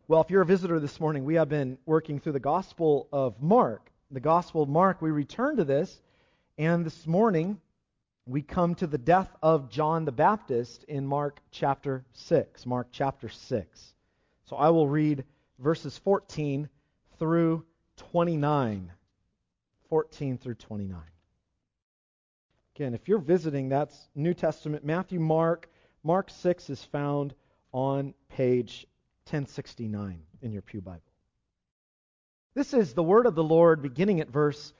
Well, if you're a visitor this morning, we have been working through the Gospel of Mark. The Gospel of Mark, we return to this, and this morning we come to the death of John the Baptist in Mark chapter 6. Mark chapter 6. So I will read verses 14 through 29. 14 through 29. Again, if you're visiting, that's New Testament, Matthew, Mark. Mark 6 is found on page 1069 in your pew Bible. This is the word of the Lord beginning at verse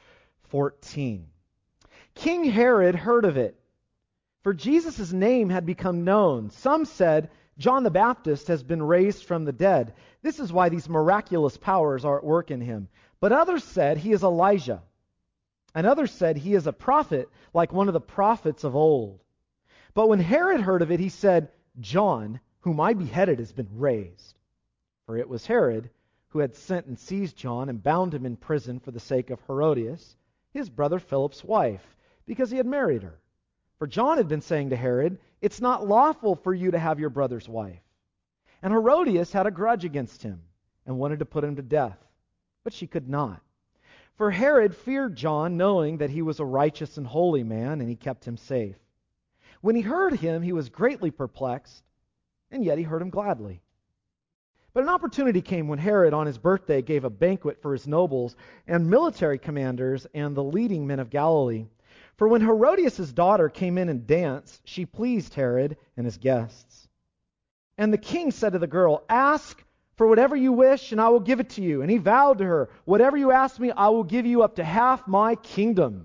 14. King Herod heard of it, for Jesus' name had become known. Some said, John the Baptist has been raised from the dead. This is why these miraculous powers are at work in him. But others said he is Elijah. And others said he is a prophet, like one of the prophets of old. But when Herod heard of it, he said, John, whom I beheaded, has been raised. For it was Herod who had sent and seized John and bound him in prison for the sake of Herodias, his brother Philip's wife, because he had married her. For John had been saying to Herod, it's not lawful for you to have your brother's wife. And Herodias had a grudge against him and wanted to put him to death, but she could not. For Herod feared John, knowing that he was a righteous and holy man, and he kept him safe. When he heard him, he was greatly perplexed, and yet he heard him gladly. But an opportunity came when Herod, on his birthday, gave a banquet for his nobles and military commanders and the leading men of Galilee. For when Herodias' daughter came in and danced, she pleased Herod and his guests. And the king said to the girl, ask for whatever you wish, and I will give it to you. And he vowed to her, whatever you ask me, I will give you up to half my kingdom.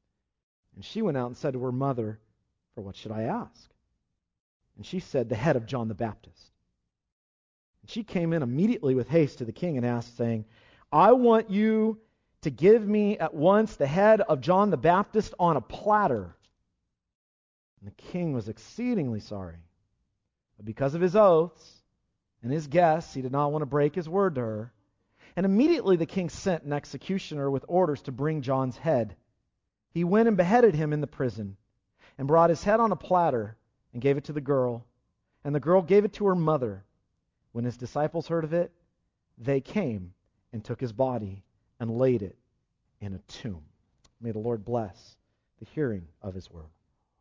And she went out and said to her mother, for what should I ask? And she said, the head of John the Baptist. And she came in immediately with haste to the king and asked, saying, I want you to give me at once the head of John the Baptist on a platter. And the king was exceedingly sorry. But because of his oaths and his guests, he did not want to break his word to her. And immediately the king sent an executioner with orders to bring John's head. He went and beheaded him in the prison, and brought his head on a platter, and gave it to the girl. And the girl gave it to her mother. When his disciples heard of it, they came and took his body and laid it in a tomb. May the Lord bless the hearing of his word.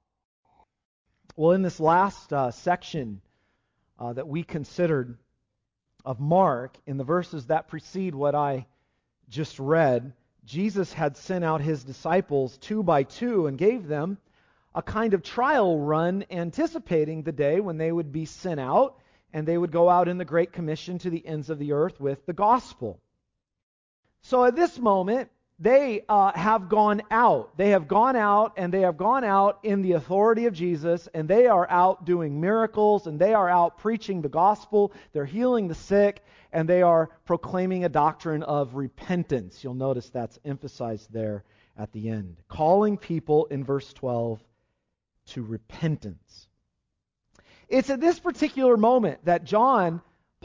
Well, in this last section that we considered of Mark, in the verses that precede what I just read, Jesus had sent out his disciples 2 by 2 and gave them a kind of trial run, anticipating the day when they would be sent out and they would go out in the Great Commission to the ends of the earth with the gospel. So at this moment, they have gone out. They have gone out, and they have gone out in the authority of Jesus, and they are out doing miracles, and they are out preaching the gospel. They're healing the sick, and they are proclaiming a doctrine of repentance. You'll notice that's emphasized there at the end. Calling people, in verse 12, to repentance. It's at this particular moment that Mark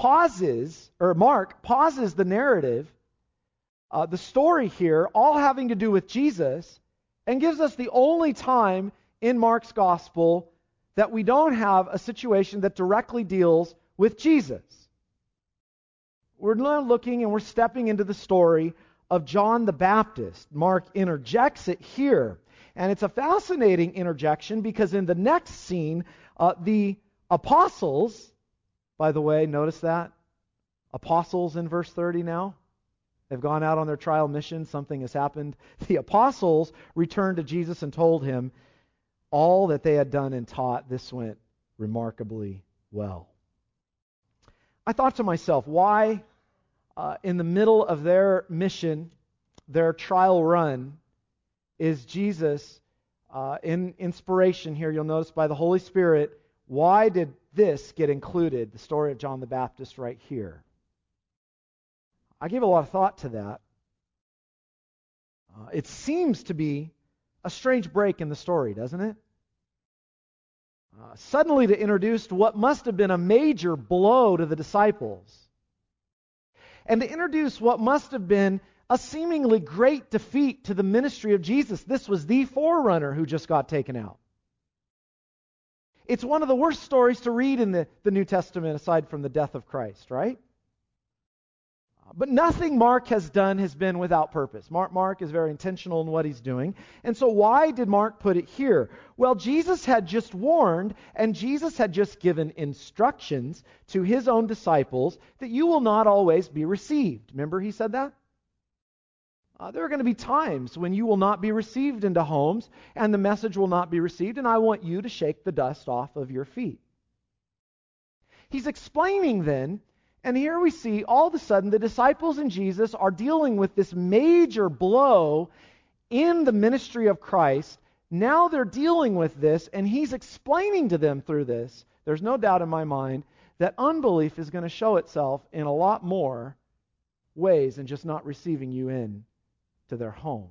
pauses the narrative, the story here, all having to do with Jesus, and gives us the only time in Mark's gospel that we don't have a situation that directly deals with Jesus. We're now looking and we're stepping into the story of John the Baptist. Mark interjects it here. And it's a fascinating interjection because in the next scene, the apostles, by the way, notice that? Apostles in verse 30 now. They've gone out on their trial mission. Something has happened. The apostles returned to Jesus and told him all that they had done and taught. This went remarkably well. I thought to myself, why in the middle of their mission, their trial run, is Jesus, in inspiration here, you'll notice by the Holy Spirit, why did this get included, the story of John the Baptist right here? I gave a lot of thought to that. It seems to be a strange break in the story, doesn't it? Suddenly to introduce what must have been a major blow to the disciples, and to introduce what must have been a seemingly great defeat to the ministry of Jesus. This was the forerunner who just got taken out. It's one of the worst stories to read in the New Testament aside from the death of Christ, right? But nothing Mark has done has been without purpose. Mark is very intentional in what he's doing. And so why did Mark put it here? Well, Jesus had just warned, and Jesus had just given instructions to his own disciples that you will not always be received. Remember he said that? There are going to be times when you will not be received into homes, and the message will not be received, and I want you to shake the dust off of your feet. He's explaining then, and here we see all of a sudden the disciples and Jesus are dealing with this major blow in the ministry of Christ. Now they're dealing with this, and he's explaining to them through this. There's no doubt in my mind that unbelief is going to show itself in a lot more ways than just not receiving you in to their homes.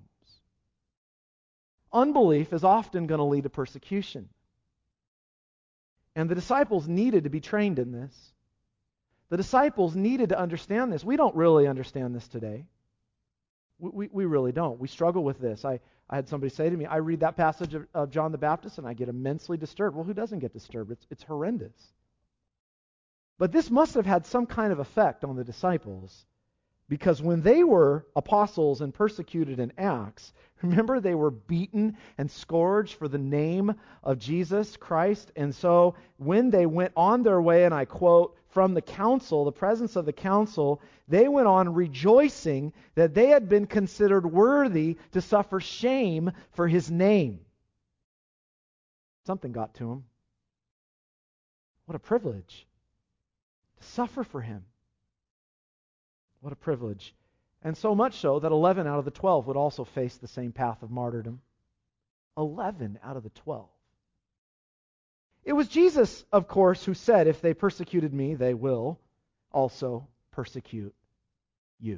Unbelief is often going to lead to persecution. And the disciples needed to be trained in this. The disciples needed to understand this. We don't really understand this today. We really don't. We struggle with this. I had somebody say to me, I read that passage of John the Baptist and I get immensely disturbed. Well, who doesn't get disturbed? It's horrendous. But this must have had some kind of effect on the disciples, because when they were apostles and persecuted in Acts, remember they were beaten and scourged for the name of Jesus Christ. And so when they went on their way, and I quote, from the council, the presence of the council, they went on rejoicing that they had been considered worthy to suffer shame for his name. Something got to them. What a privilege to suffer for him. What a privilege. And so much so that 11 out of the 12 would also face the same path of martyrdom. 11 out of the 12. It was Jesus, of course, who said, if they persecuted me, they will also persecute you.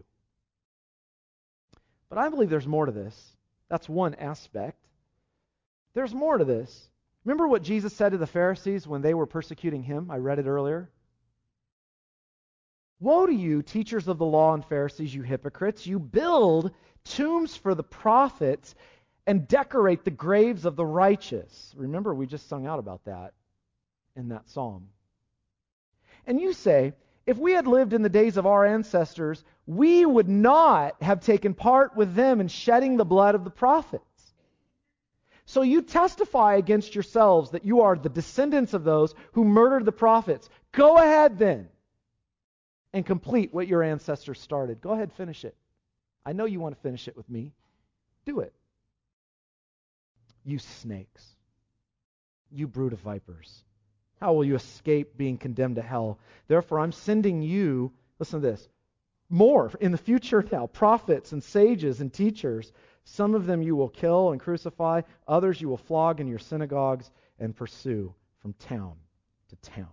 But I believe there's more to this. That's one aspect. There's more to this. Remember what Jesus said to the Pharisees when they were persecuting him? I read it earlier. Woe to you, teachers of the law and Pharisees, you hypocrites! You build tombs for the prophets and decorate the graves of the righteous. Remember, we just sung out about that in that psalm. And you say, if we had lived in the days of our ancestors, we would not have taken part with them in shedding the blood of the prophets. So you testify against yourselves that you are the descendants of those who murdered the prophets. Go ahead then and complete what your ancestors started. Go ahead, finish it. I know you want to finish it with me. Do it. You snakes. You brood of vipers. How will you escape being condemned to hell? Therefore, I'm sending you, listen to this, more in the future now, prophets and sages and teachers. Some of them you will kill and crucify. Others you will flog in your synagogues and pursue from town to town.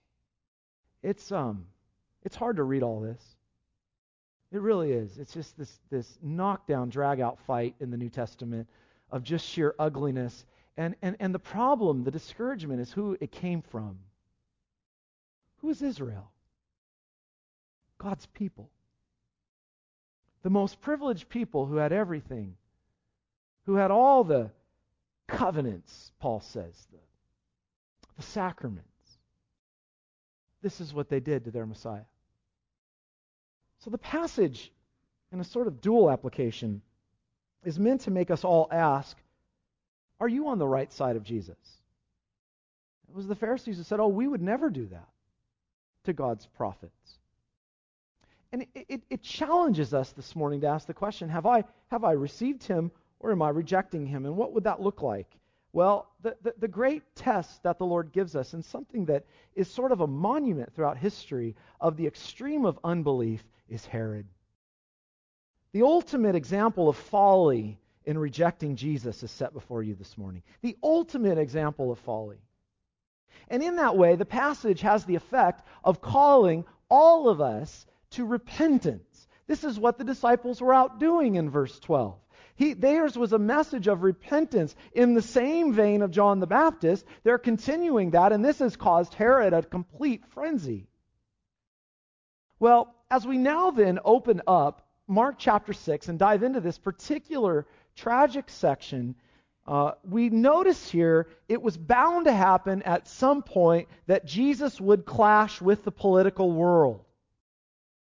It's hard to read all this. It really is. It's just this knockdown, drag-out fight in the New Testament of just sheer ugliness. And the problem, the discouragement, is who it came from. Who is Israel? God's people. The most privileged people who had everything, who had all the covenants, Paul says, the sacraments. This is what they did to their Messiah. So the passage, in a sort of dual application, is meant to make us all ask, are you on the right side of Jesus? It was the Pharisees who said, oh, we would never do that to God's prophets. And it challenges us this morning to ask the question, have I received him or am I rejecting him? And what would that look like? Well, the great test that the Lord gives us, and something that is sort of a monument throughout history of the extreme of unbelief, is Herod. The ultimate example of folly in rejecting Jesus is set before you this morning. The ultimate example of folly. And in that way, the passage has the effect of calling all of us to repentance. This is what the disciples were out doing in verse 12. Theirs was a message of repentance in the same vein of John the Baptist. They're continuing that, and this has caused Herod a complete frenzy. Well, as we now then open up Mark chapter 6 and dive into this particular tragic section, we notice here it was bound to happen at some point that Jesus would clash with the political world.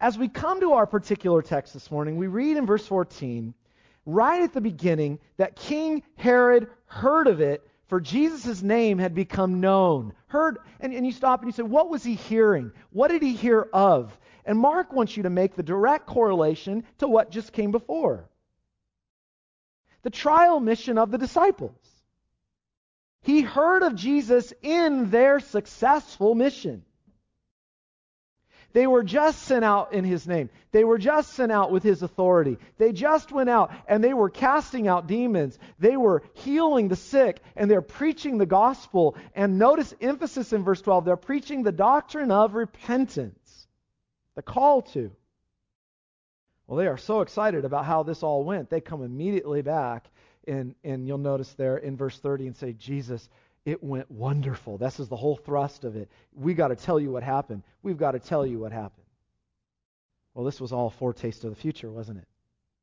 as we come to our particular text this morning, we read in verse 14, right at the beginning, that King Herod heard of it, for Jesus' name had become known. Heard, and you stop and you say, what was he hearing? What did he hear of? And Mark wants you to make the direct correlation to what just came before. The trial mission of the disciples. He heard of Jesus in their successful mission. They were just sent out in his name. They were just sent out with his authority. They just went out and they were casting out demons. They were healing the sick and they're preaching the gospel. And notice emphasis in verse 12. They're preaching the doctrine of repentance. The call to. Well, they are so excited about how this all went. They come immediately back and you'll notice there in verse 30 and say, Jesus, it went wonderful. This is the whole thrust of it. We got to tell you what happened. We've got to tell you what happened. Well, this was all a foretaste of the future, wasn't it?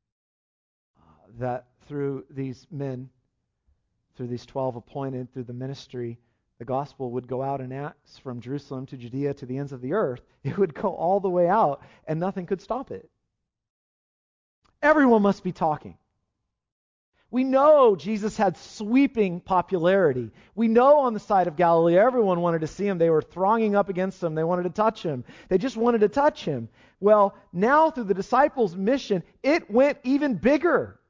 That through these men, through these 12 appointed, through the ministry, the gospel would go out in Acts from Jerusalem to Judea to the ends of the earth. It would go all the way out, and nothing could stop it. Everyone must be talking. We know Jesus had sweeping popularity. We know on the side of Galilee, everyone wanted to see him. They were thronging up against him. They wanted to touch him. They just wanted to touch him. Well, now through the disciples' mission, it went even bigger.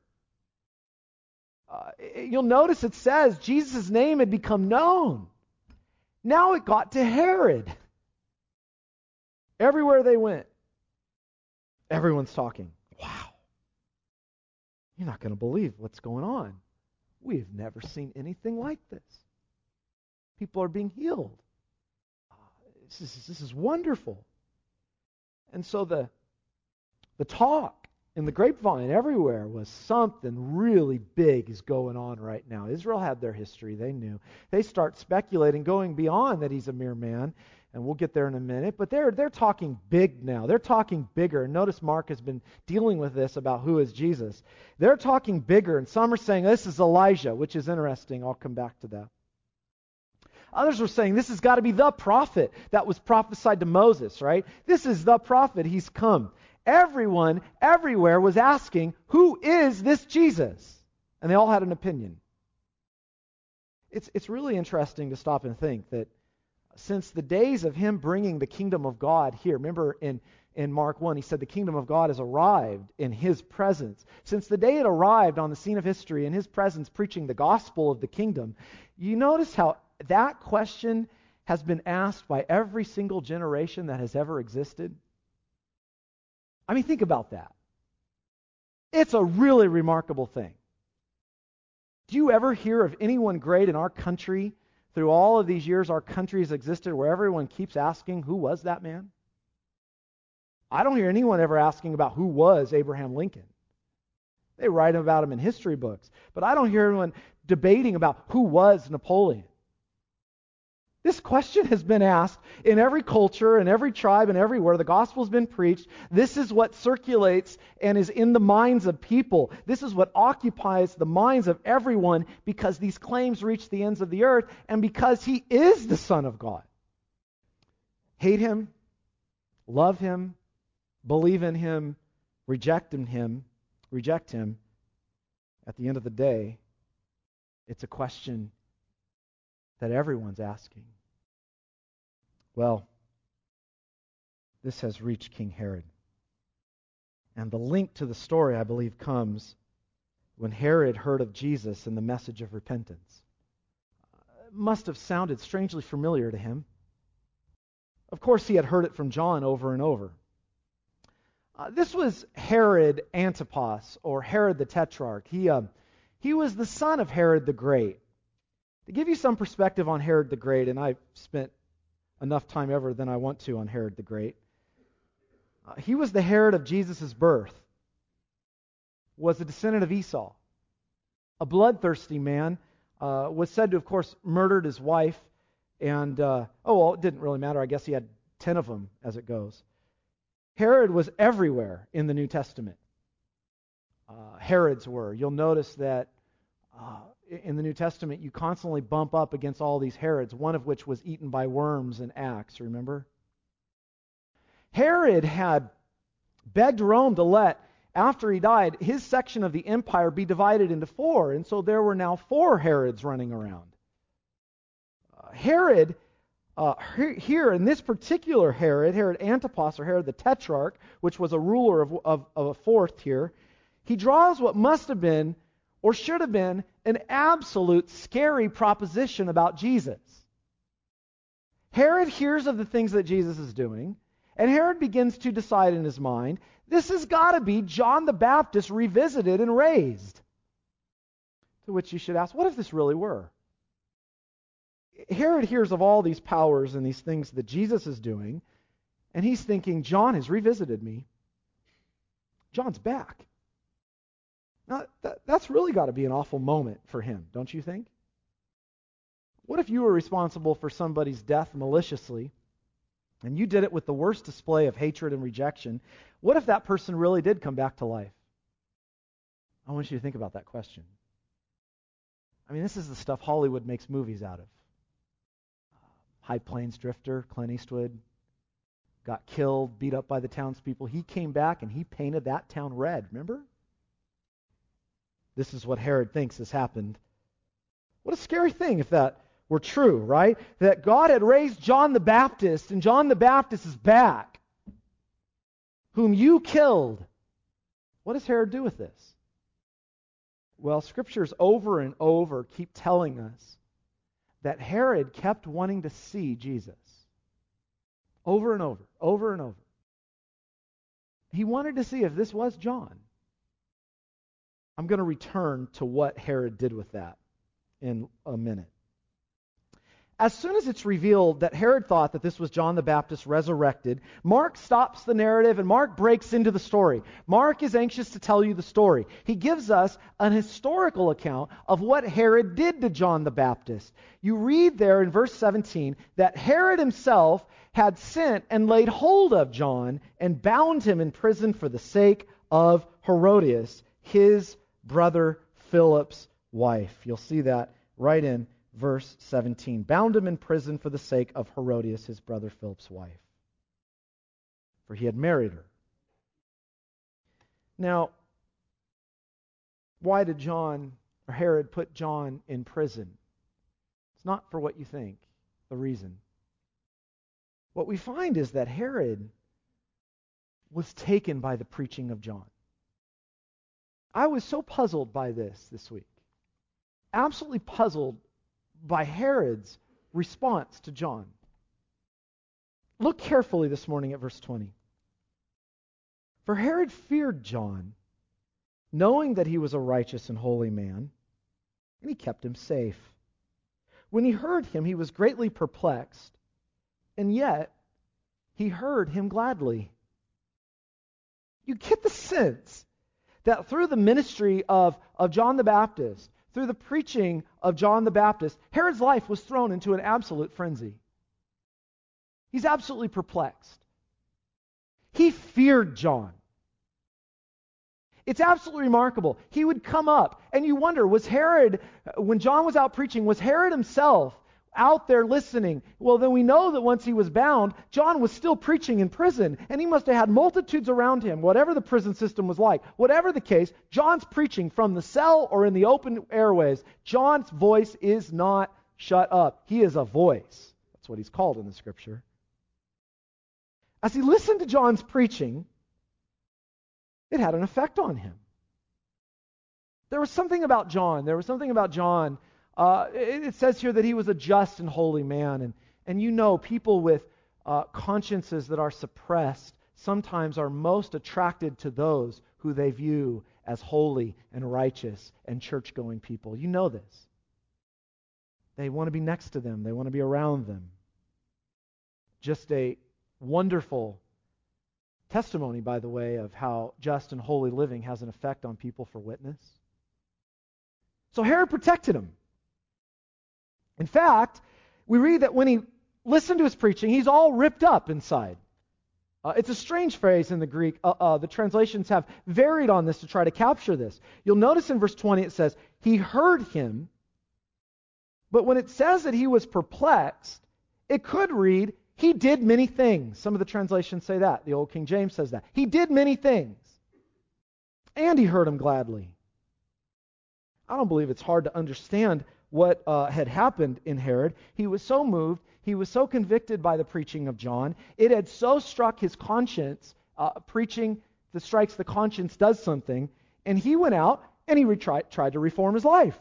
You'll notice it says Jesus' name had become known. Now it got to Herod. Everywhere they went, everyone's talking. Wow. You're not going to believe what's going on. We've never seen anything like this. People are being healed. This is wonderful. And so the talk in the grapevine everywhere was something really big is going on right now. Israel had their history. They knew. They start speculating, going beyond that he's a mere man. And we'll get there in a minute. But they're talking big now. They're talking bigger. And notice Mark has been dealing with this about who is Jesus. They're talking bigger. And some are saying this is Elijah, which is interesting. I'll come back to that. Others were saying this has got to be the prophet that was prophesied to Moses, right? This is the prophet. He's come. Everyone, everywhere was asking, who is this Jesus? And they all had an opinion. It's really interesting to stop and think that since the days of him bringing the kingdom of God here, remember in Mark 1, he said the kingdom of God has arrived in his presence. Since the day it arrived on the scene of history in his presence preaching the gospel of the kingdom, you notice how that question has been asked by every single generation that has ever existed? I mean, think about that. It's a really remarkable thing. Do you ever hear of anyone great in our country? Through all of these years, our country has existed where everyone keeps asking, who was that man? I don't hear anyone ever asking about who was Abraham Lincoln. They write about him in history books. But I don't hear anyone debating about who was Napoleon. This question has been asked in every culture, in every tribe, and everywhere. The gospel's been preached. This is what circulates and is in the minds of people. This is what occupies the minds of everyone because these claims reach the ends of the earth and because he is the Son of God. Hate him, love him, believe in him, reject him. At the end of the day, it's a question that everyone's asking. Well, this has reached King Herod. And the link to the story, I believe, comes when Herod heard of Jesus and the message of repentance. It must have sounded strangely familiar to him. Of course, he had heard it from John over and over. This was Herod Antipas, or Herod the Tetrarch. He was the son of Herod the Great. To give you some perspective on Herod the Great, and I've spent enough time ever than I want to on Herod the Great, he was the Herod of Jesus' birth, was a descendant of Esau, a bloodthirsty man, was said to, of course, murdered his wife, and, it didn't really matter. I guess he had 10 of them as it goes. Herod was everywhere in the New Testament. Herods were. You'll notice that in the New Testament, you constantly bump up against all these Herods, one of which was eaten by worms in Acts, remember? Herod had begged Rome to let, after he died, his section of the empire be divided into four. And so there were now four Herods running around. Herod, here in this particular Herod Antipas, or Herod the Tetrarch, which was a ruler of a fourth here, he draws what must have been, or should have been, an absolute scary proposition about Jesus. Herod hears of the things that Jesus is doing, and Herod begins to decide in his mind, this has got to be John the Baptist revisited and raised. To which you should ask, what if this really were? Herod hears of all these powers and these things that Jesus is doing, and he's thinking, John has revisited me. John's back. Now, that's really got to be an awful moment for him, don't you think? What if you were responsible for somebody's death maliciously, and you did it with the worst display of hatred and rejection? What if that person really did come back to life? I want you to think about that question. I mean, this is the stuff Hollywood makes movies out of. High Plains drifter, Clint Eastwood, got killed, beat up by the townspeople. He came back and he painted that town red, remember? This is what Herod thinks has happened. What a scary thing if that were true, right? That God had raised John the Baptist, and John the Baptist is back, whom you killed. What does Herod do with this? Well, scriptures over and over keep telling us that Herod kept wanting to see Jesus. Over and over, over and over. He wanted to see if this was John. I'm going to return to what Herod did with that in a minute. As soon as it's revealed that Herod thought that this was John the Baptist resurrected, Mark stops the narrative and Mark breaks into the story. Mark is anxious to tell you the story. He gives us an historical account of what Herod did to John the Baptist. You read there in verse 17 that Herod himself had sent and laid hold of John and bound him in prison for the sake of Herodias, his brother Philip's wife. You'll see that right in verse 17. Bound him in prison for the sake of Herodias, his brother Philip's wife. For he had married her. Now, why did Herod put John in prison? It's not for what you think, the reason. What we find is that Herod was taken by the preaching of John. I was so puzzled by this week. Absolutely puzzled by Herod's response to John. Look carefully this morning at verse 20. For Herod feared John, knowing that he was a righteous and holy man, and he kept him safe. When he heard him, he was greatly perplexed, and yet he heard him gladly. You get the sense that through the ministry of John the Baptist, through the preaching of John the Baptist, Herod's life was thrown into an absolute frenzy. He's absolutely perplexed. He feared John. It's absolutely remarkable. He would come up, and you wonder, was Herod, when John was out preaching, was Herod himself out there listening? Well, then we know that once he was bound, John was still preaching in prison, and he must have had multitudes around him, whatever the prison system was like. Whatever the case, John's preaching from the cell or in the open airways. John's voice is not shut up. He is a voice. That's what he's called in the Scripture. As he listened to John's preaching, it had an effect on him. There was something about John. It says here that he was a just and holy man. And you know, people with consciences that are suppressed sometimes are most attracted to those who they view as holy and righteous and church-going people. You know this. They want to be next to them. They want to be around them. Just a wonderful testimony, by the way, of how just and holy living has an effect on people for witness. So Herod protected him. In fact, we read that when he listened to his preaching, he's all ripped up inside. It's a strange phrase in the Greek. The translations have varied on this to try to capture this. You'll notice in verse 20 it says, he heard him, but when it says that he was perplexed, it could read, He did many things. Some of the translations say that. The Old King James says that. He did many things. And he heard them gladly. I don't believe it's hard to understand what had happened in Herod. He was so moved. He was so convicted by the preaching of John. It had so struck his conscience. Preaching that strikes the conscience does something. And he went out and he tried to reform his life.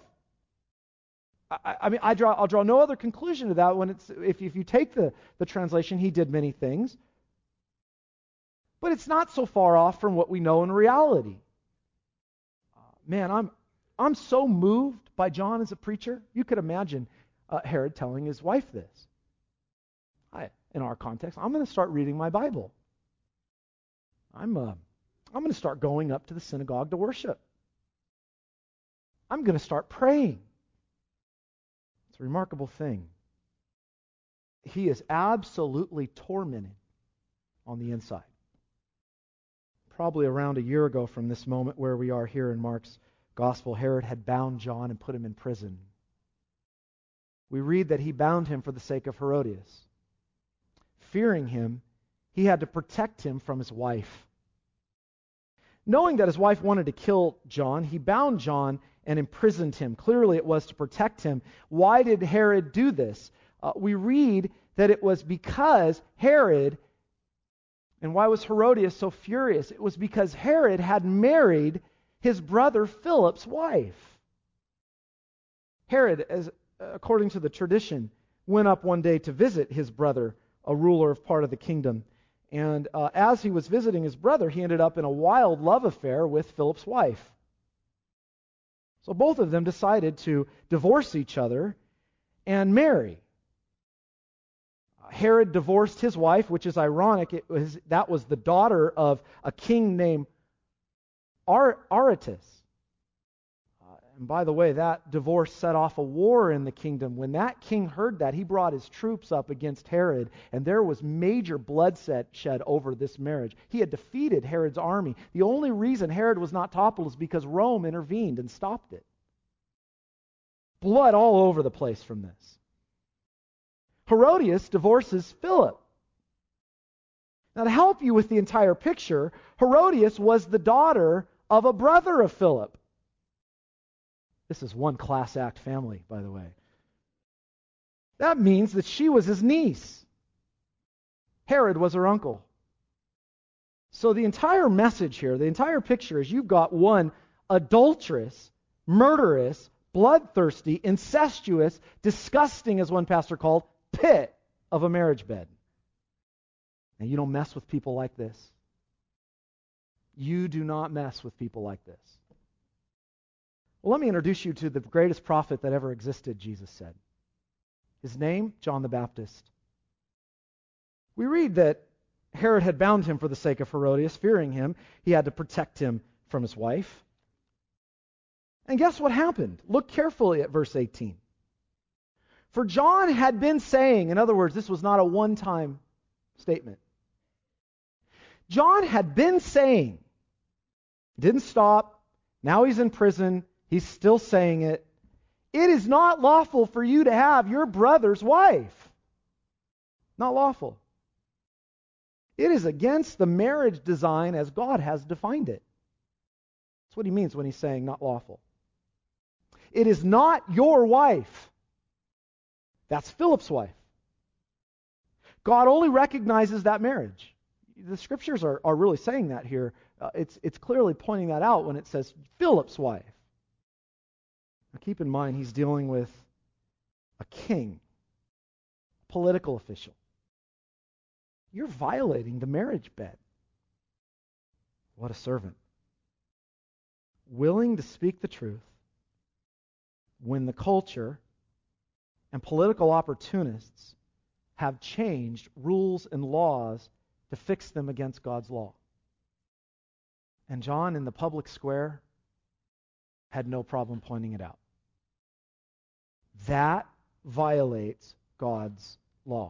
I'll draw no other conclusion to that when if you take the translation, he did many things. But it's not so far off from what we know in reality. Man, I'm so moved by John as a preacher. You could imagine Herod telling his wife this. In our context, I'm going to start reading my Bible. I'm going to start going up to the synagogue to worship. I'm going to start praying. It's a remarkable thing. He is absolutely tormented on the inside. Probably around a year ago from this moment where we are here in Mark's Gospel, Herod had bound John and put him in prison. We read that he bound him for the sake of Herodias. Fearing him, he had to protect him from his wife. Knowing that his wife wanted to kill John, he bound John and imprisoned him. Clearly it was to protect him. Why did Herod do this? We read that it was because Herod, and why was Herodias so furious? It was because Herod had married his brother Philip's wife. Herod, according to the tradition, went up one day to visit his brother, a ruler of part of the kingdom. And as he was visiting his brother, he ended up in a wild love affair with Philip's wife. So both of them decided to divorce each other and marry. Herod divorced his wife, which is ironic. That was the daughter of a king named Aretas. And by the way, that divorce set off a war in the kingdom. When that king heard that, he brought his troops up against Herod, and there was major bloodshed shed over this marriage. He had defeated Herod's army. The only reason Herod was not toppled is because Rome intervened and stopped it. Blood all over the place from this. Herodias divorces Philip. Now, to help you with the entire picture, Herodias was the daughter of a brother of Philip. This is one class act family, by the way. That means that she was his niece. Herod was her uncle. So the entire message here, the entire picture is you've got one adulterous, murderous, bloodthirsty, incestuous, disgusting, as one pastor called, pit of a marriage bed. And you don't mess with people like this. You do not mess with people like this. Well, let me introduce you to the greatest prophet that ever existed, Jesus said. His name, John the Baptist. We read that Herod had bound him for the sake of Herodias, fearing him. He had to protect him from his wife. And guess what happened? Look carefully at verse 18. For John had been saying, in other words, this was not a one-time statement. John had been saying, didn't stop, now he's in prison, he's still saying it, it is not lawful for you to have your brother's wife. Not lawful. It is against the marriage design as God has defined it. That's what he means when he's saying not lawful. It is not your wife. That's Philip's wife. God only recognizes that marriage. The scriptures are really saying that here. It's clearly pointing that out when it says Philip's wife. Now keep in mind, he's dealing with a king, a political official. You're violating the marriage bed. What a servant. Willing to speak the truth when the culture and political opportunists have changed rules and laws to fix them against God's law. And John, in the public square, had no problem pointing it out. That violates God's law.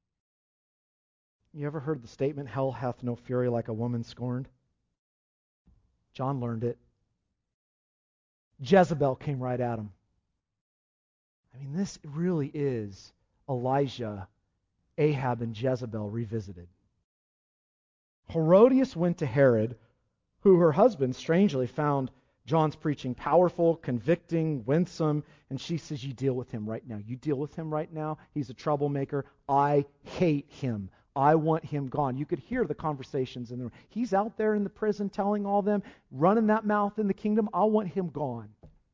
You ever heard the statement, hell hath no fury like a woman scorned? John learned it. Jezebel came right at him. I mean, this really is Elijah Ahab and Jezebel revisited. Herodias went to Herod, who her husband strangely found John's preaching powerful, convicting, winsome, and she says, you deal with him right now. You deal with him right now. He's a troublemaker. I hate him. I want him gone. You could hear the conversations in the room. He's out there in the prison telling all them, running that mouth in the kingdom. I want him gone.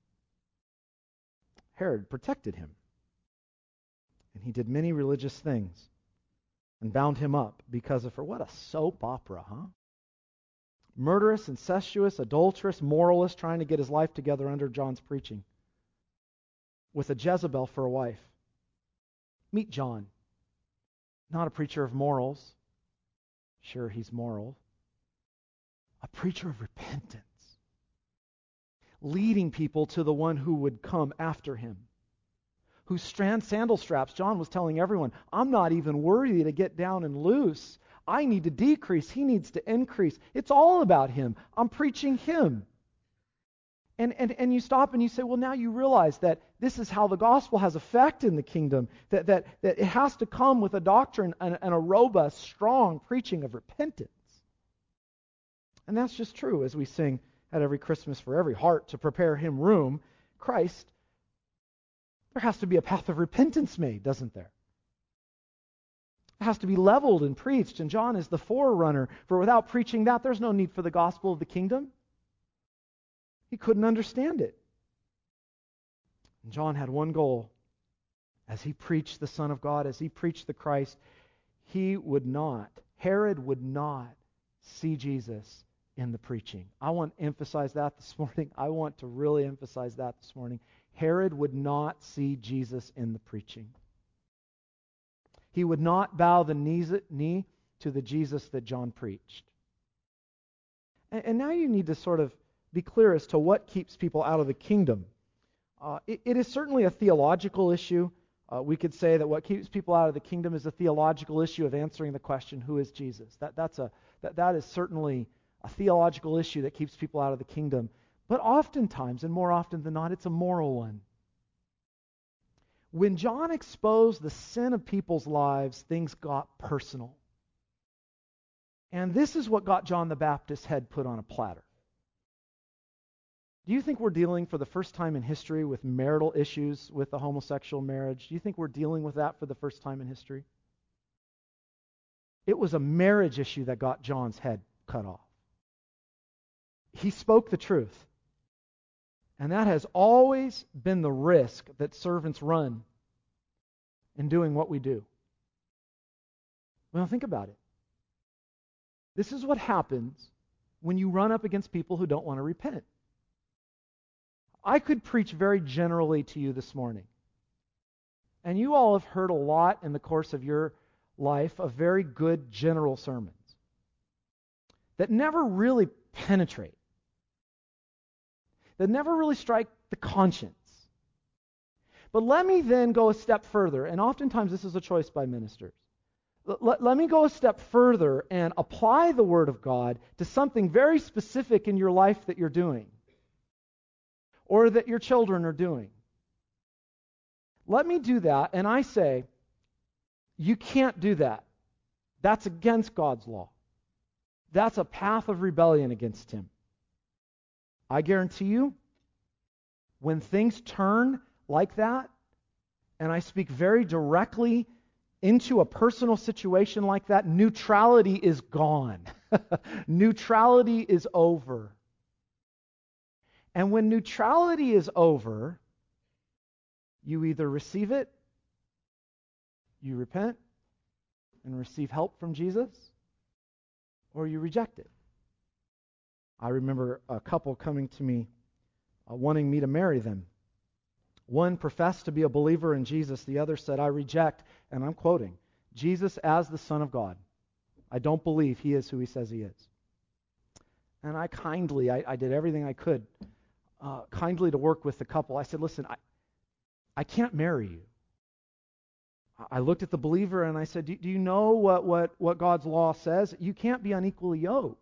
Herod protected him. And he did many religious things and bound him up because of her. What a soap opera, huh? Murderous, incestuous, adulterous, moralist, trying to get his life together under John's preaching. With a Jezebel for a wife. Meet John. Not a preacher of morals. Sure, he's moral. A preacher of repentance. Leading people to the one who would come after him. Whose sandal straps, John was telling everyone, I'm not even worthy to get down and loose. I need to decrease. He needs to increase. It's all about him. I'm preaching him. And you stop and you say, well, now you realize that this is how the gospel has effect in the kingdom, that it has to come with a doctrine and a robust, strong preaching of repentance. And that's just true as we sing at every Christmas for every heart to prepare him room. Christ, there has to be a path of repentance made, doesn't there? It has to be leveled and preached, and John is the forerunner, for without preaching that, there's no need for the gospel of the kingdom. He couldn't understand it. And John had one goal. As he preached the Son of God, as he preached the Christ, Herod would not see Jesus in the preaching. I want to emphasize that this morning. I want to really emphasize that this morning. Herod would not see Jesus in the preaching. He would not bow the knee to the Jesus that John preached. And now you need to sort of be clear as to what keeps people out of the kingdom. It is certainly a theological issue. We could say that what keeps people out of the kingdom is a theological issue of answering the question, who is Jesus? That is certainly a theological issue that keeps people out of the kingdom. But oftentimes, and more often than not, it's a moral one. When John exposed the sin of people's lives, things got personal. And this is what got John the Baptist's head put on a platter. Do you think we're dealing for the first time in history with marital issues with the homosexual marriage? Do you think we're dealing with that for the first time in history? It was a marriage issue that got John's head cut off. He spoke the truth. And that has always been the risk that servants run in doing what we do. Well, think about it. This is what happens when you run up against people who don't want to repent. I could preach very generally to you this morning. And you all have heard a lot in the course of your life of very good general sermons that never really penetrate, that never really strike the conscience. But let me then go a step further, and oftentimes this is a choice by ministers. Let me go a step further and apply the Word of God to something very specific in your life that you're doing, or that your children are doing. Let me do that, and I say, you can't do that. That's against God's law. That's a path of rebellion against Him. I guarantee you, when things turn like that, and I speak very directly into a personal situation like that, neutrality is gone. Neutrality is over. And when neutrality is over, you either receive it, you repent, and receive help from Jesus, or you reject it. I remember a couple coming to me wanting me to marry them. One professed to be a believer in Jesus. The other said, I reject, and I'm quoting, Jesus as the Son of God. I don't believe He is who He says He is. And I kindly, I did everything I could kindly to work with the couple. I said, listen, I can't marry you. I looked at the believer and I said, do you know what God's law says? You can't be unequally yoked.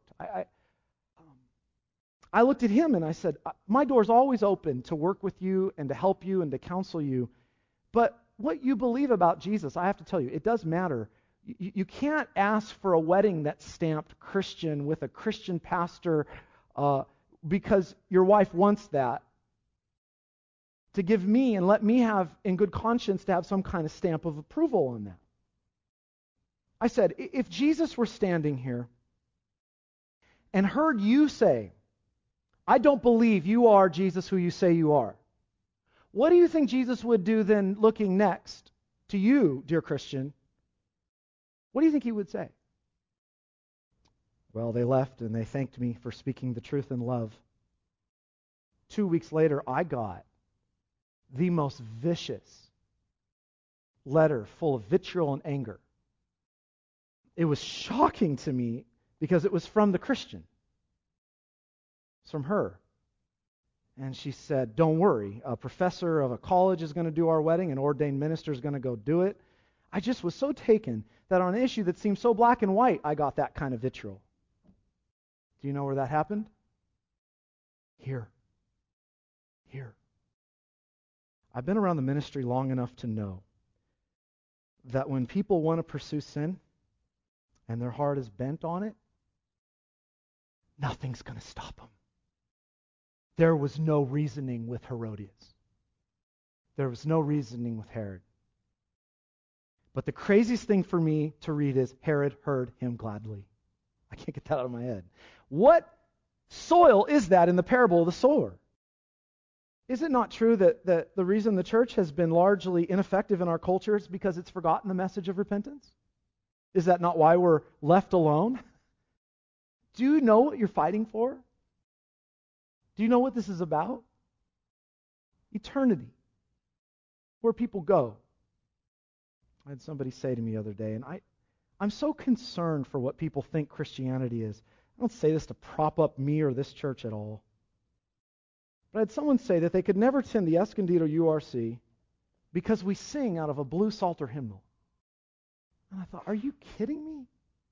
I looked at him and I said, my door's always open to work with you and to help you and to counsel you, but what you believe about Jesus, I have to tell you, it does matter. You can't ask for a wedding that's stamped Christian with a Christian pastor because your wife wants that, to give me and let me have, in good conscience, to have some kind of stamp of approval on that. I said, if Jesus were standing here and heard you say, I don't believe you are Jesus who you say you are, what do you think Jesus would do then looking next to you, dear Christian? What do you think he would say? Well, they left and they thanked me for speaking the truth in love. 2 weeks later, I got the most vicious letter full of vitriol and anger. It was shocking to me because it was from the Christian. It's from her. And she said, don't worry, a professor of a college is going to do our wedding, an ordained minister is going to go do it. I just was so taken that on an issue that seemed so black and white, I got that kind of vitriol. Do you know where that happened? Here. I've been around the ministry long enough to know that when people want to pursue sin and their heart is bent on it, nothing's going to stop them. There was no reasoning with Herodias. There was no reasoning with Herod. But the craziest thing for me to read is Herod heard him gladly. I can't get that out of my head. What soil is that in the parable of the sower? Is it not true that the reason the church has been largely ineffective in our culture is because it's forgotten the message of repentance? Is that not why we're left alone? Do you know what you're fighting for? Do you know what this is about? Eternity. Where people go. I had somebody say to me the other day, and I'm so concerned for what people think Christianity is. I don't say this to prop up me or this church at all. But I had someone say that they could never attend the Escondido URC because we sing out of a blue Psalter hymnal. And I thought, are you kidding me?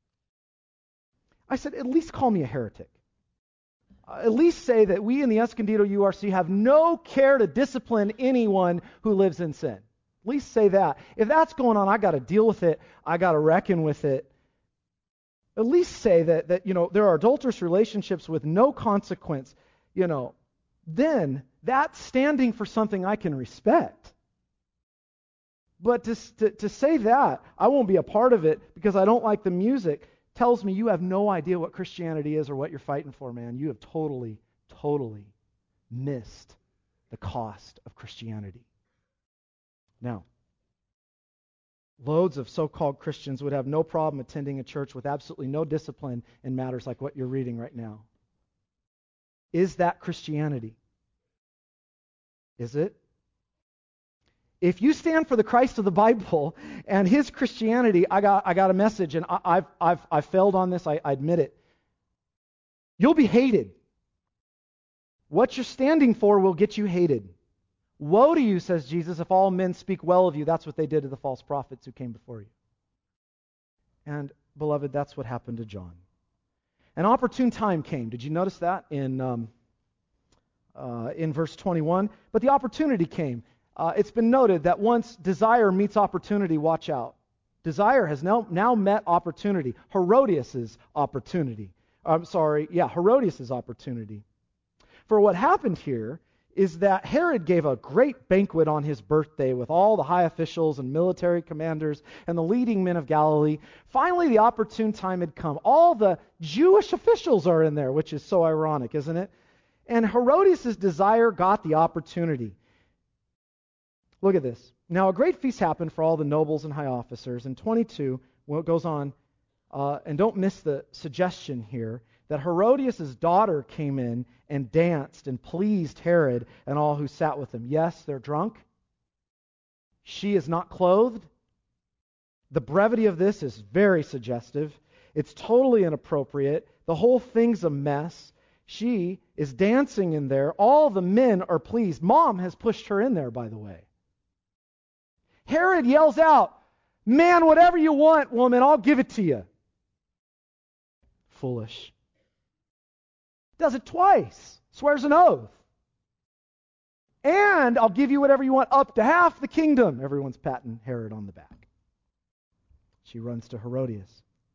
I said, at least call me a heretic. At least say that we in the Escondido URC have no care to discipline anyone who lives in sin. At least say that. If that's going on, I got to deal with it. I got to reckon with it. At least say that there are adulterous relationships with no consequence. Then that's standing for something I can respect. But to say that I won't be a part of it because I don't like the music tells me you have no idea what Christianity is or what you're fighting for, man. You have totally missed the cost of Christianity. Now, loads of so-called Christians would have no problem attending a church with absolutely no discipline in matters like what you're reading right now. Is that Christianity? Is it? If you stand for the Christ of the Bible and his Christianity, I got a message, and I've failed on this. I admit it. You'll be hated. What you're standing for will get you hated. Woe to you, says Jesus, if all men speak well of you. That's what they did to the false prophets who came before you. And, beloved, that's what happened to John. An opportune time came. Did you notice that in verse 21? But the opportunity came. It's been noted that once desire meets opportunity, watch out. Desire has now met opportunity. Herodias' opportunity. Herodias' opportunity. For what happened here is that Herod gave a great banquet on his birthday with all the high officials and military commanders and the leading men of Galilee. Finally, the opportune time had come. All the Jewish officials are in there, which is so ironic, isn't it? And Herodias' desire got the opportunity. Look at this. Now, a great feast happened for all the nobles and high officers. In 22, it goes on, and don't miss the suggestion here, that Herodias' daughter came in and danced and pleased Herod and all who sat with him. Yes, they're drunk. She is not clothed. The brevity of this is very suggestive. It's totally inappropriate. The whole thing's a mess. She is dancing in there. All the men are pleased. Mom has pushed her in there, by the way. Herod yells out, "Man, whatever you want, woman, I'll give it to you." Foolish. Does it twice. Swears an oath. And I'll give you whatever you want, up to half the kingdom. Everyone's patting Herod on the back. She runs to Herodias.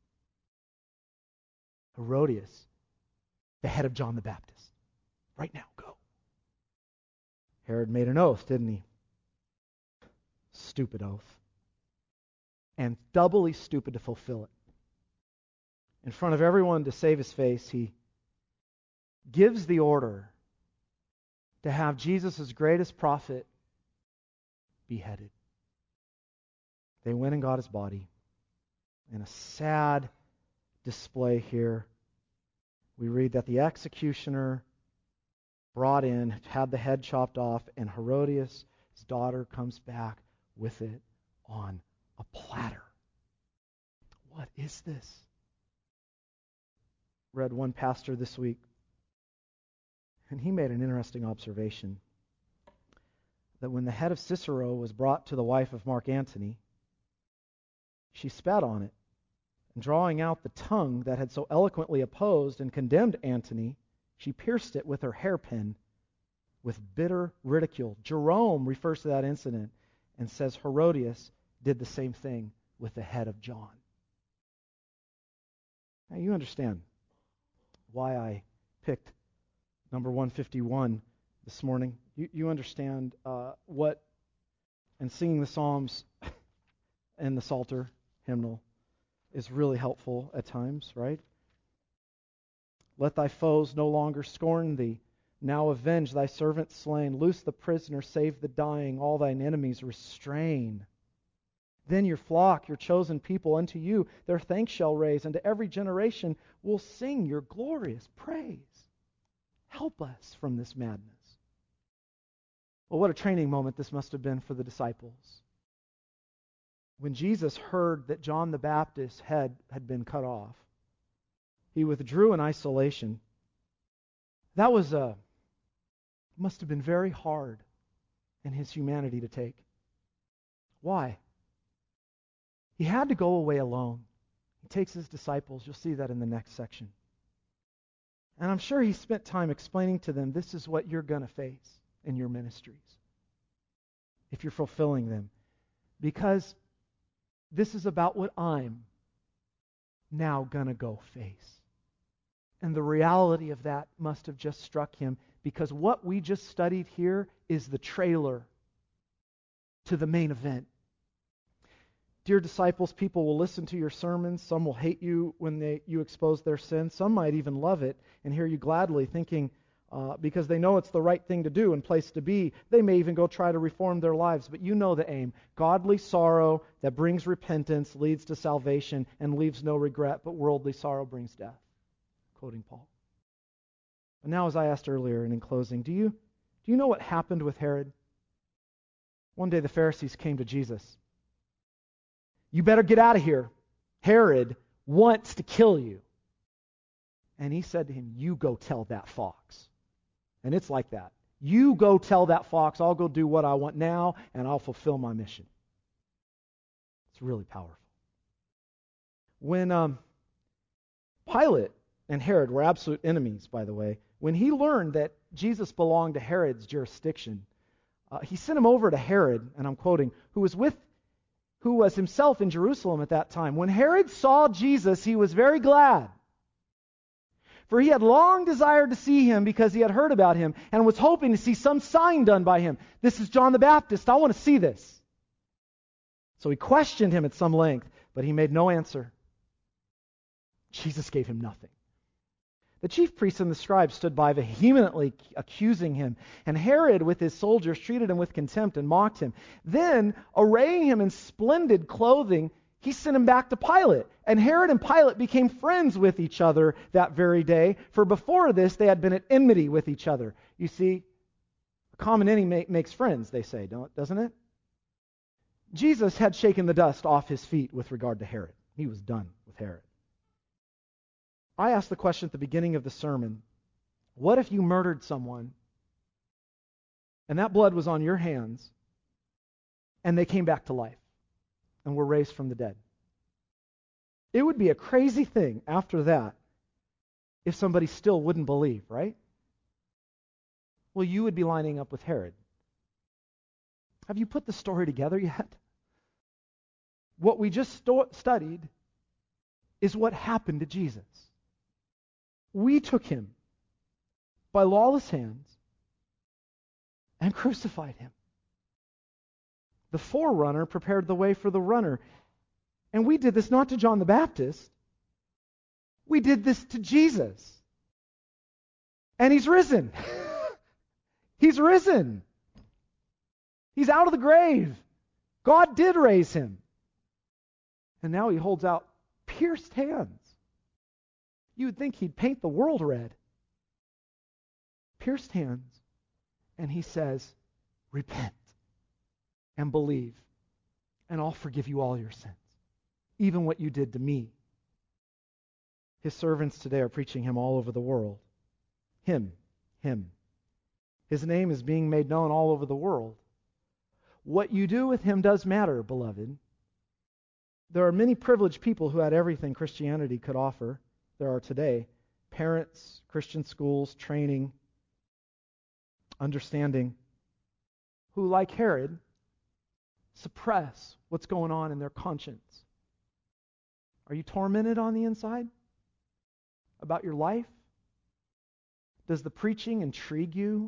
Herodias, the head of John the Baptist. Right now, go. Herod made an oath, didn't he? Stupid oath. And doubly stupid to fulfill it. In front of everyone, to save his face, he gives the order to have Jesus' greatest prophet beheaded. They went and got his body. In a sad display here, we read that the executioner brought in, had the head chopped off, and Herodias, his daughter, comes back with it on a platter. What is this? Read one pastor this week, and he made an interesting observation that when the head of Cicero was brought to the wife of Mark Antony, she spat on it, and drawing out the tongue that had so eloquently opposed and condemned Antony, she pierced it with her hairpin with bitter ridicule. Jerome refers to that incident and says Herodias did the same thing with the head of John. Now you understand why I picked number 151 this morning. You understand what, and singing the Psalms and the Psalter hymnal is really helpful at times, right? Let thy foes no longer scorn thee. Now avenge thy servant slain. Loose the prisoner, save the dying. All thine enemies restrain. Then your flock, your chosen people, unto you their thanks shall raise, and to every generation will sing your glorious praise. Help us from this madness. Well, what a training moment this must have been for the disciples. When Jesus heard that John the Baptist's head had been cut off, he withdrew in isolation. That must have been very hard in his humanity to take. Why? He had to go away alone. He takes his disciples. You'll see that in the next section. And I'm sure he spent time explaining to them, this is what you're going to face in your ministries if you're fulfilling them. Because this is about what I'm now going to go face. And the reality of that must have just struck him, because what we just studied here is the trailer to the main event. Dear disciples, people will listen to your sermons. Some will hate you when you expose their sin. Some might even love it and hear you gladly, thinking because they know it's the right thing to do and place to be. They may even go try to reform their lives. But you know the aim. Godly sorrow that brings repentance leads to salvation and leaves no regret, but worldly sorrow brings death. Quoting Paul. And now, as I asked earlier and in closing, do you know what happened with Herod? One day the Pharisees came to Jesus. You better get out of here. Herod wants to kill you. And he said to him, you go tell that fox. And it's like that. You go tell that fox, I'll go do what I want now, and I'll fulfill my mission. It's really powerful. When Pilate and Herod were absolute enemies, by the way, when he learned that Jesus belonged to Herod's jurisdiction, he sent him over to Herod, and I'm quoting, who was himself in Jerusalem at that time. When Herod saw Jesus, he was very glad, for he had long desired to see him because he had heard about him and was hoping to see some sign done by him. This is John the Baptist. I want to see this. So he questioned him at some length, but he made no answer. Jesus gave him nothing. The chief priests and the scribes stood by, vehemently accusing him. And Herod, with his soldiers, treated him with contempt and mocked him. Then, arraying him in splendid clothing, he sent him back to Pilate. And Herod and Pilate became friends with each other that very day, for before this they had been at enmity with each other. You see, a common enemy makes friends, they say, doesn't it? Jesus had shaken the dust off his feet with regard to Herod. He was done with Herod. I asked the question at the beginning of the sermon, what if you murdered someone and that blood was on your hands and they came back to life and were raised from the dead? It would be a crazy thing after that if somebody still wouldn't believe, right? Well, you would be lining up with Herod. Have you put the story together yet? What we just studied is what happened to Jesus. We took him by lawless hands and crucified him. The forerunner prepared the way for the runner. And we did this not to John the Baptist. We did this to Jesus. And he's risen. He's risen. He's out of the grave. God did raise him. And now he holds out pierced hands. You would think he'd paint the world red. Pierced hands. And he says, repent and believe, and I'll forgive you all your sins, even what you did to me. His servants today are preaching him all over the world. Him. His name is being made known all over the world. What you do with him does matter, beloved. There are many privileged people who had everything Christianity could offer. There are today. Parents, Christian schools, training, understanding, who, like Herod, suppress what's going on in their conscience. Are you tormented on the inside about your life? Does the preaching intrigue you?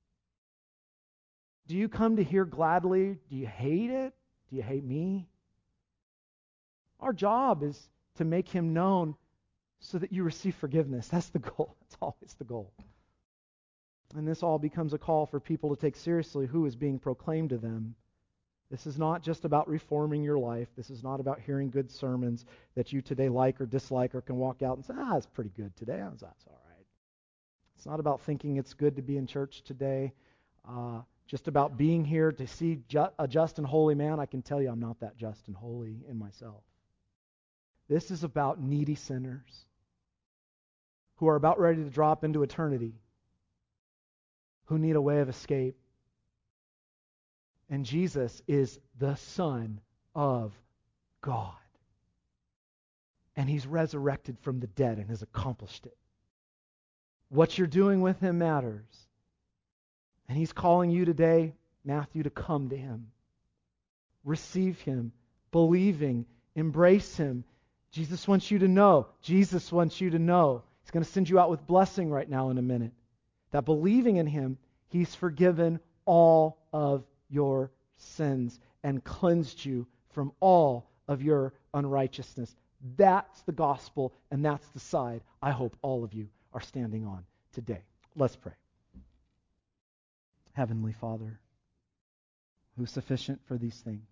Do you come to hear gladly? Do you hate it? Do you hate me? Our job is to make him known so that you receive forgiveness. That's the goal. That's always the goal. And this all becomes a call for people to take seriously who is being proclaimed to them. This is not just about reforming your life. This is not about hearing good sermons that you today like or dislike or can walk out and say, it's pretty good today. That's all right. It's not about thinking it's good to be in church today. Just about being here to see a just and holy man. I can tell you I'm not that just and holy in myself. This is about needy sinners who are about ready to drop into eternity, who need a way of escape. And Jesus is the Son of God. And he's resurrected from the dead and has accomplished it. What you're doing with him matters. And he's calling you today, Matthew, to come to him. Receive him, believing, embrace him. Jesus wants you to know. Jesus wants you to know. He's going to send you out with blessing right now in a minute. That believing in him, he's forgiven all of your sins and cleansed you from all of your unrighteousness. That's the gospel, and that's the side I hope all of you are standing on today. Let's pray. Heavenly Father, who's sufficient for these things,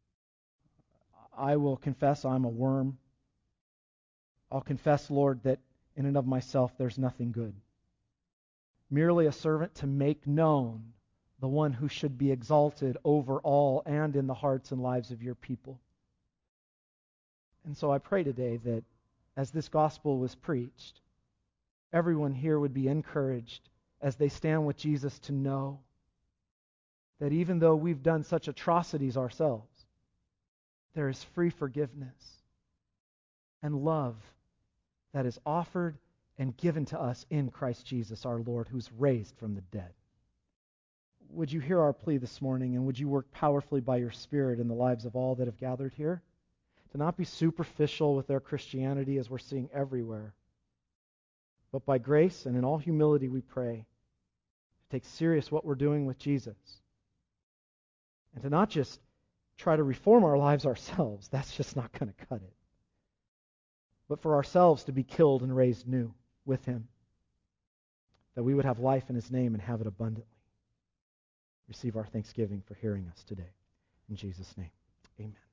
I will confess I'm a worm. I'll confess, Lord, that in and of myself there's nothing good. Merely a servant to make known the one who should be exalted over all and in the hearts and lives of your people. And so I pray today that as this gospel was preached, everyone here would be encouraged as they stand with Jesus to know that even though we've done such atrocities ourselves, there is free forgiveness and love that is offered and given to us in Christ Jesus our Lord, who's raised from the dead. Would you hear our plea this morning, and would you work powerfully by your Spirit in the lives of all that have gathered here? To not be superficial with their Christianity as we're seeing everywhere, but by grace and in all humility we pray to take serious what we're doing with Jesus. And to not just try to reform our lives ourselves. That's just not going to cut it. But for ourselves to be killed and raised new with him. That we would have life in his name and have it abundantly. Receive our thanksgiving for hearing us today. In Jesus' name, amen.